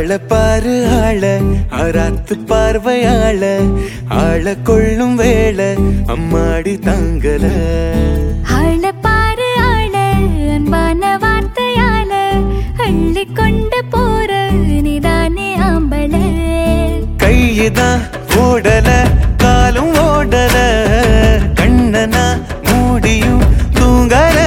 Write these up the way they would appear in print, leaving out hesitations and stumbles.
பாரு ஆராத்து பார்வையாள ஆள கொள்ளும் வேளை அம்மாடி தாங்கல பாரு அன்பான வார்த்தையால அள்ளி கொண்டு போற நீதானே ஆம்பள கையுதான் ஓடல காலும் ஓடல கண்ணனா மூடியும் தூங்கல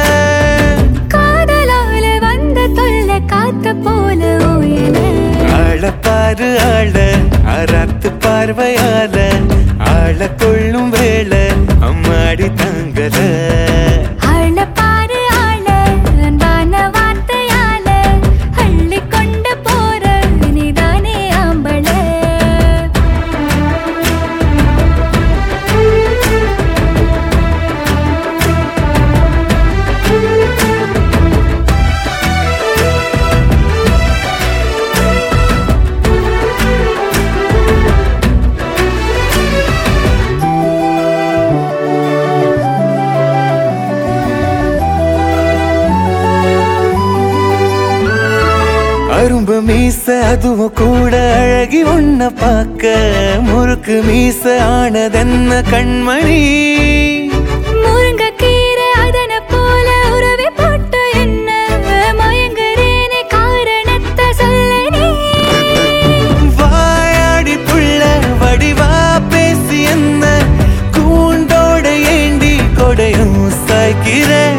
காதலால வந்த தொல்ல காத்த போல ஓயல பாரு ஆராத்து பார்வையால ஆள கொள்ளும் வேளை அம்மாடி தாங்கல பாரு அன்பான வார்த்தையால அள்ளி கொண்டு போற நீதானே ஆம்பள அரும்பு மீச அதுவும் கூட அழகி உன்ன பார்க்க முறுக்கு மீச ஆனதென்ன கண்மணி முருங்க கீரை அதன போல உறவை போட்டு என்ன மயங்குறேனே காரணத்தை சொல்ல நீ வாயாடி புள்ள வடிவா பேசி என்ன கூண்டோட ஏண்டி கொடையும் சாய்க்கிறேன்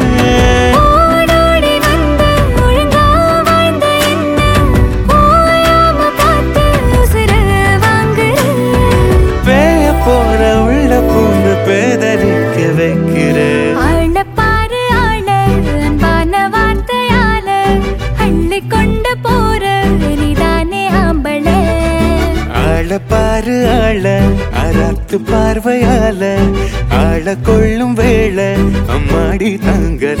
பேதலிக்க வைக்கிற பாரு அன்பான வார்த்தையால அள்ளி கொண்டு போற நீதானே ஆம்பள பாரு ஆராத்து பார்வையால ஆள கொள்ளும் வேளை அம்மாடி தாங்கல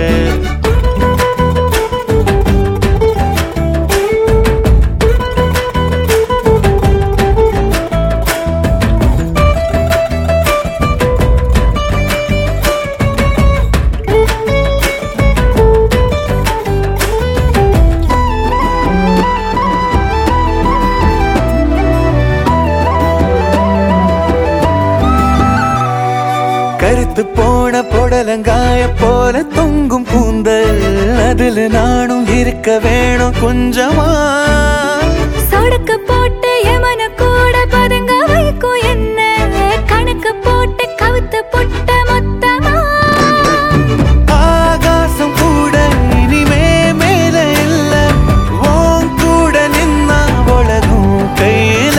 கருத்து போன புடலங்காய போல தொங்கும் கூந்தல் அதுல நானும் இருக்க வேணும் கொஞ்சமா சொடுக்கு போட்டு எமன கூட பதுங்க வைக்கும் என்ன கணக்கு போட்டு கவுத்து பொட்ட மொத்தமா ஆகாசம் கூட இனிமே மேல இல்ல ஓன் கூட நின்னா உலகம் கையில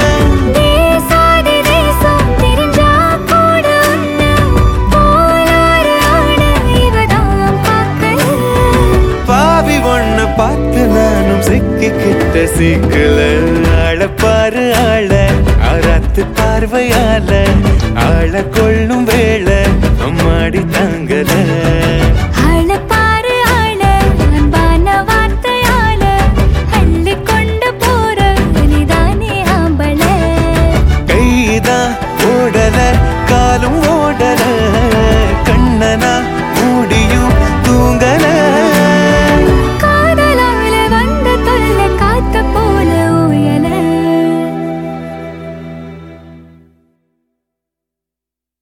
பார்த்து நானும் சிக்கிக்கிட்ட சீக்கல பாரு ஆராத்து பார்வையால ஆள கொள்ளும் வேளை அம்மாடி தாங்கல பாரு அன்பான வார்த்தையால அள்ளி கொண்டு போற நீதானே ஆம்பள கைதான் ஓடல காலும் ஓடல கண்ணனா